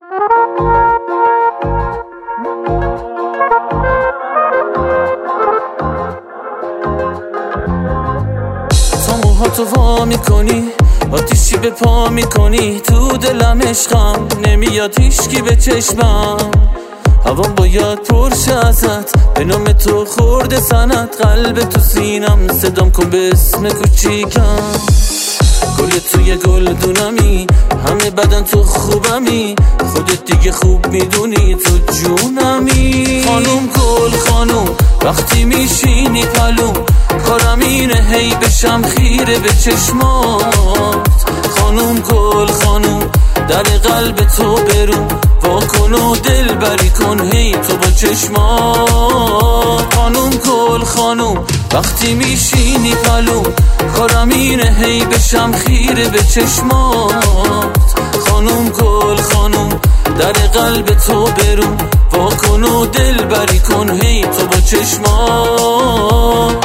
تا موهاتو وا میکنی آتیشی به پا میکنی تو دلم عشقم نمیاد هیچکی به چشمم هوام باید پرشه ازت به نام تو خورده سنت قلب تو سینم صدام کن به اسم کوچیکم گل توی گل دونمی همه بدن تو خوبمی خودت دیگه خوب میدونی تو جونمی خانوم گل خانوم وقتی میشینی پلوم کارم اینه هی بشم خیره به چشمات خانوم گل خانوم در قلب تو برون واکن و دل بری کن هی تو با چشمات خانوم گل خانوم وقتی میشینی پلوم کارم اینه هی بشم خیره به چشمات خانوم گل خانوم در قلب تو برون واکن و دل بری کن هی تو با چشمات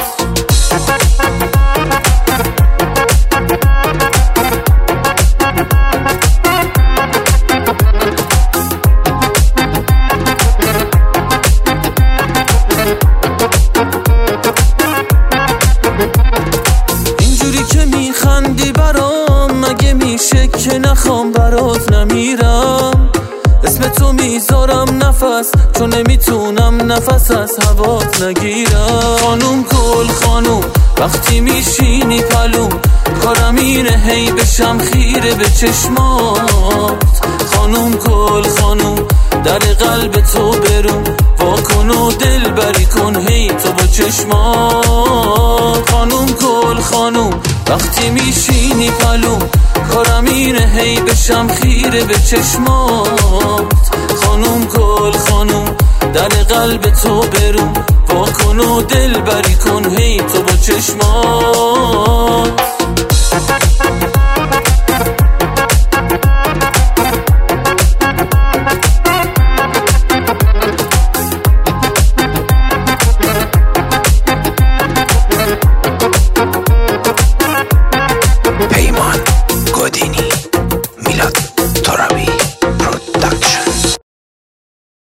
میخندی برام مگه میشه که نخوام برات نمیرم اسم تو میذارم نفس چون نمیتونم نفس از هوات نگیرم خانوم گل خانوم وقتی میشینی پلوم کارم اینه هی بشم خیره به چشمات خانوم گل خانوم در قلب تو برون واکن و دل بری کن هی تو با چشمات خانوم گل خانوم وقتی میشینی پلوم کارم اینه هی بشم خیره به چشمات خانوم گل خانوم در قلب تو برون واکن و دل بری کن هی تو با چشمات